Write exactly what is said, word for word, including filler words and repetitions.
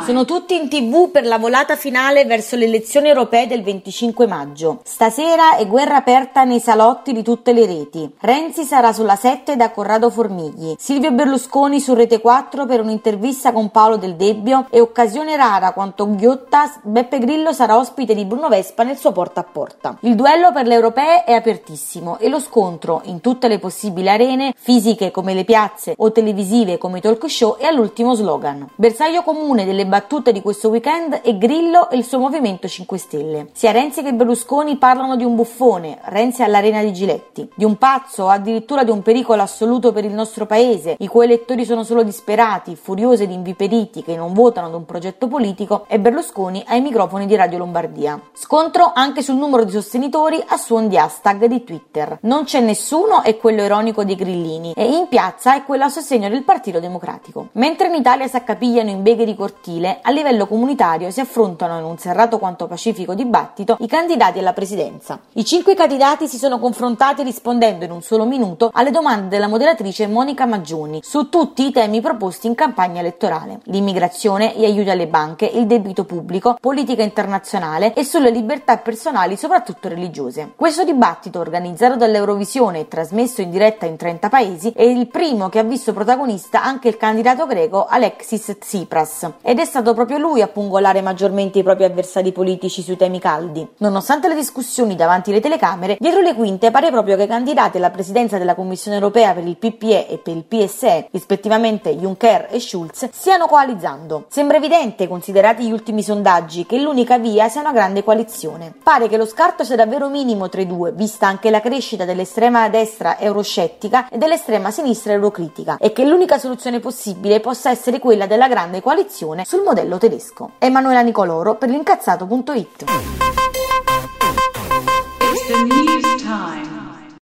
Sono tutti in tv per la volata finale verso le elezioni europee del venticinque maggio. Stasera è guerra aperta nei salotti di tutte le reti. Renzi sarà sulla sette da Corrado Formigli, Silvio Berlusconi su Rete quattro per un'intervista con Paolo Del Debbio e occasione rara quanto ghiotta, Beppe Grillo sarà ospite di Bruno Vespa nel suo porta a porta. Il duello per le europee è apertissimo e lo scontro in tutte le possibili arene, fisiche come le piazze o televisive come i talk show, è all'ultimo slogan. Bersaglio comune delle battute di questo weekend è Grillo e il suo Movimento cinque Stelle. Sia Renzi che Berlusconi parlano di un buffone, Renzi all'arena di Giletti, di un pazzo o addirittura di un pericolo assoluto per il nostro paese, i cui elettori sono solo disperati, furiosi ed inviperiti che non votano ad un progetto politico, e Berlusconi ai microfoni di Radio Lombardia. Scontro anche sul numero di sostenitori a suon di hashtag di Twitter. Non c'è nessuno è quello ironico dei grillini e in piazza è quello a sostegno del Partito Democratico. Mentre in Italia si accapigliano in beghe di cortile, a livello comunitario si affrontano in un serrato quanto pacifico dibattito i candidati alla presidenza. I cinque candidati si sono confrontati rispondendo in un solo minuto alle domande della moderatrice Monica Maggioni su tutti i temi proposti in campagna elettorale: l'immigrazione, gli aiuti alle banche, il debito pubblico, politica internazionale e sulle libertà personali, soprattutto religiose. Questo dibattito, organizzato dall'Eurovisione e trasmesso in diretta in trenta paesi, è il primo che ha visto protagonista anche il candidato greco Alexis Tsipras, ed è stato proprio lui a pungolare maggiormente i propri avversari politici sui temi caldi. Nonostante le discussioni davanti alle telecamere, dietro le quinte pare proprio che i candidati alla presidenza della Commissione europea per il P P E e per il P S E, rispettivamente Juncker e Schulz, stiano coalizzando. Sembra evidente, considerati gli ultimi sondaggi, che l'unica via sia una grande coalizione. Pare che lo scarto sia davvero minimo tra i due, vista anche la crescita dell'estrema destra euroscettica e dell'estrema sinistra eurocritica, e che l'unica soluzione possibile possa essere quella della grande coalizione sul modello tedesco. Emanuela Nicoloro per l'incazzato punto it.